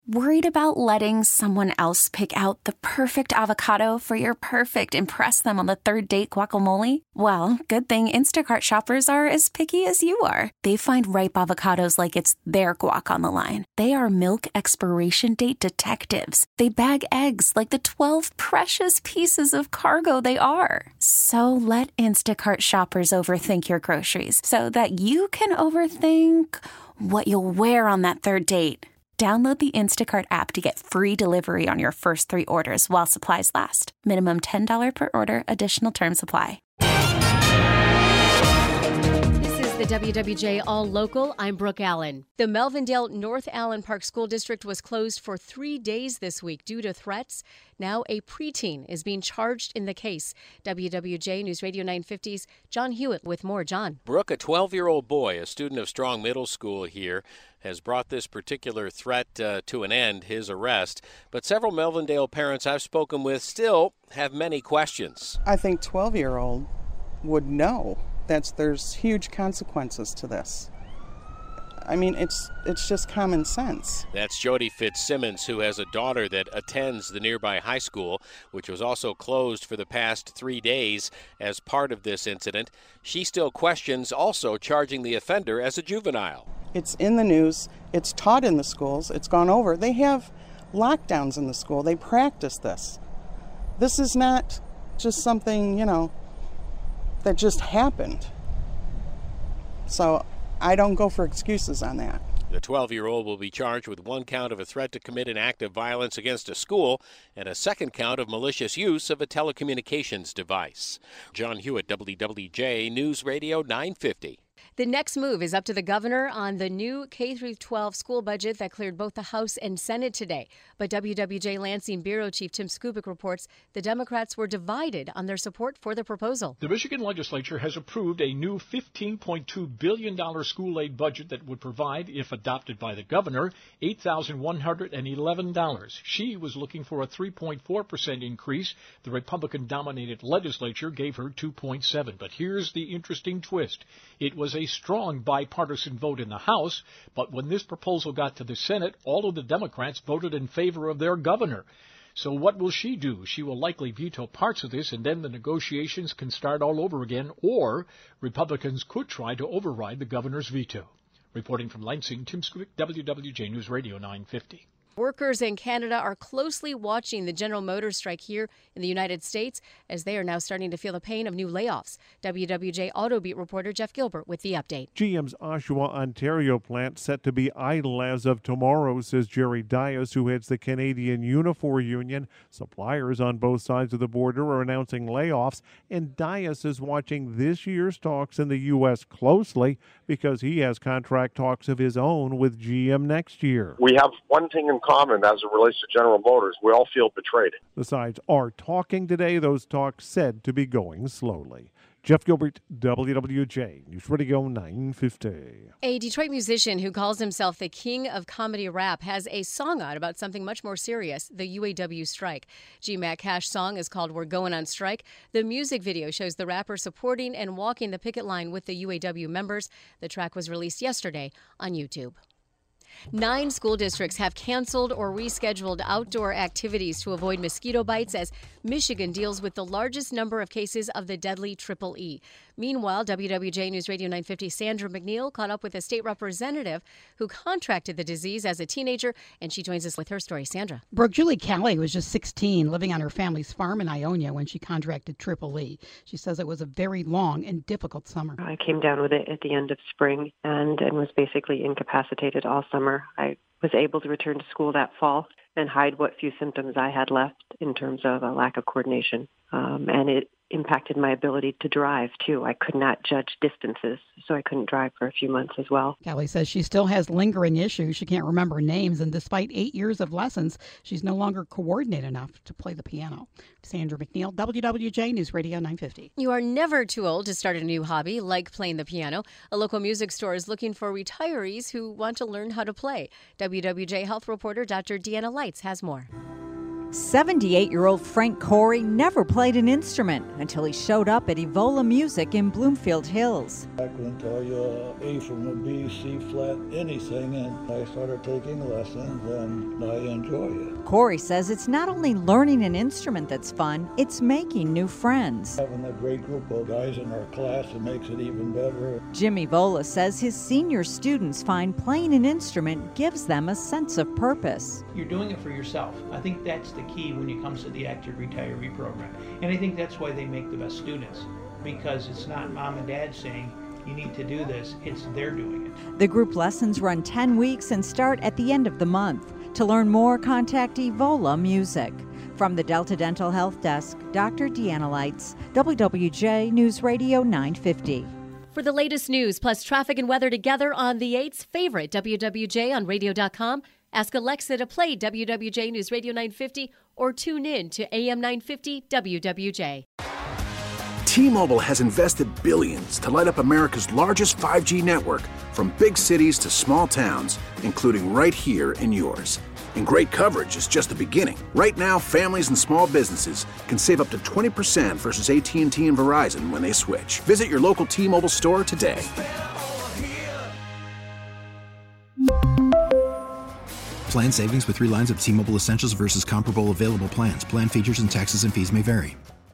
Worried about letting someone else pick out the perfect avocado for your perfect impress them on the third date guacamole? Well, good thing Instacart shoppers are as picky as you are. They find ripe avocados like it's their guac on the line. They are milk expiration date detectives. They bag eggs like the 12 precious pieces of cargo they are. So let Instacart shoppers overthink your groceries so that you can overthink what you'll wear on that third date. Download the Instacart app to get free delivery on your first 3 orders while supplies last. Minimum $10 per order. Additional terms apply. This is the WWJ All Local. I'm Brooke Allen. The Melvindale North Allen Park School District was closed for 3 days this week due to threats. Now a preteen is being charged in the case. WWJ News Radio 950's John Hewitt with more. John. Brooke, a 12-year-old boy, a student of Strong Middle School here, has brought this particular threat to an end, his arrest. But several Melvindale parents I've spoken with still have many questions. I think 12-year-old would know that there's huge consequences to this. I mean, it's just common sense. That's Jody Fitzsimmons, who has a daughter that attends the nearby high school, which was also closed for the past 3 days as part of this incident. She still questions also charging the offender as a juvenile. It's in the news. It's taught in the schools. It's gone over. They have lockdowns in the school. They practice this. This is not just something, that just happened. So I don't go for excuses on that. The 12-year-old will be charged with 1 count of a threat to commit an act of violence against a school and a 2nd count of malicious use of a telecommunications device. John Hewitt, WWJ News Radio 950. The next move is up to the governor on the new K-12 school budget that cleared both the House and Senate today. But WWJ Lansing Bureau Chief Tim Skubic reports the Democrats were divided on their support for the proposal. The Michigan legislature has approved a new $15.2 billion school aid budget that would provide, if adopted by the governor, $8,111. She was looking for a 3.4% increase. The Republican-dominated legislature gave her 2.7%. But here's the interesting twist. It was a strong bipartisan vote in the House, but when this proposal got to the Senate, all of the Democrats voted in favor of their governor. So what will she do? She will likely veto parts of this, and then the negotiations can start all over again, or Republicans could try to override the governor's veto. Reporting from Lansing, Tim Skubic, WWJ News Radio 950. Workers in Canada are closely watching the General Motors strike here in the United States as they are now starting to feel the pain of new layoffs. WWJ Auto Beat reporter Jeff Gilbert with the update. GM's Oshawa, Ontario plant set to be idle as of tomorrow, says Jerry Dias, who heads the Canadian Unifor Union. Suppliers on both sides of the border are announcing layoffs, and Dias is watching this year's talks in the U.S. closely because he has contract talks of his own with GM next year. We have one thing in common as it relates to General Motors. We all feel betrayed. The sides are talking today. Those talks said to be going slowly. Jeff Gilbert, WWJ News Radio 950. A Detroit musician who calls himself the king of comedy rap has a song out about something much more serious, the UAW strike. G-Mac Cash's song is called We're Going on Strike. The music video shows the rapper supporting and walking the picket line with the UAW members. The track was released yesterday on YouTube. 9 school districts have canceled or rescheduled outdoor activities to avoid mosquito bites as Michigan deals with the largest number of cases of the deadly Triple E. Meanwhile, WWJ News Radio 950 Sandra McNeil caught up with a state representative who contracted the disease as a teenager, and she joins us with her story. Sandra. Brooke, Julie Kelly was just 16, living on her family's farm in Ionia when she contracted Triple E. She says it was a very long and difficult summer. I came down with it at the end of spring and was basically incapacitated all summer. I was able to return to school that fall and hide what few symptoms I had left in terms of a lack of coordination. And it impacted my ability to drive, too. I could not judge distances, so I couldn't drive for a few months as well. Kelly says she still has lingering issues. She can't remember names, and despite 8 years of lessons, she's no longer coordinated enough to play the piano. Sandra McNeil, WWJ News Radio 950. You are never too old to start a new hobby, like playing the piano. A local music store is looking for retirees who want to learn how to play. WWJ Health reporter Dr. Deanna Lights has more. 78-year-old Frank Corey never played an instrument until he showed up at Evola Music in Bloomfield Hills. I couldn't tell you A from a B, C flat, anything, and I started taking lessons and I enjoy it. Corey says it's not only learning an instrument that's fun, it's making new friends. Having a great group of guys in our class, it makes it even better. Jim Evola says his senior students find playing an instrument gives them a sense of purpose. You're doing it for yourself. I think that's the key when it comes to the active retiree program. And I think that's why they make the best students, because it's not mom and dad saying, you need to do this, it's they're doing it. The group lessons run 10 weeks and start at the end of the month. To learn more, contact Evola Music. From the Delta Dental Health Desk, Dr. Deanna Lights, WWJ News Radio 950. For the latest news, plus traffic and weather together on the 8's favorite WWJ on radio.com, ask Alexa to play WWJ News Radio 950 or tune in to AM 950 WWJ. T-Mobile has invested billions to light up America's largest 5G network, from big cities to small towns, including right here in yours. And great coverage is just the beginning. Right now, families and small businesses can save up to 20% versus AT&T and Verizon when they switch. Visit your local T-Mobile store today. Plan savings with 3 lines of T-Mobile Essentials versus comparable available plans. Plan features and taxes and fees may vary.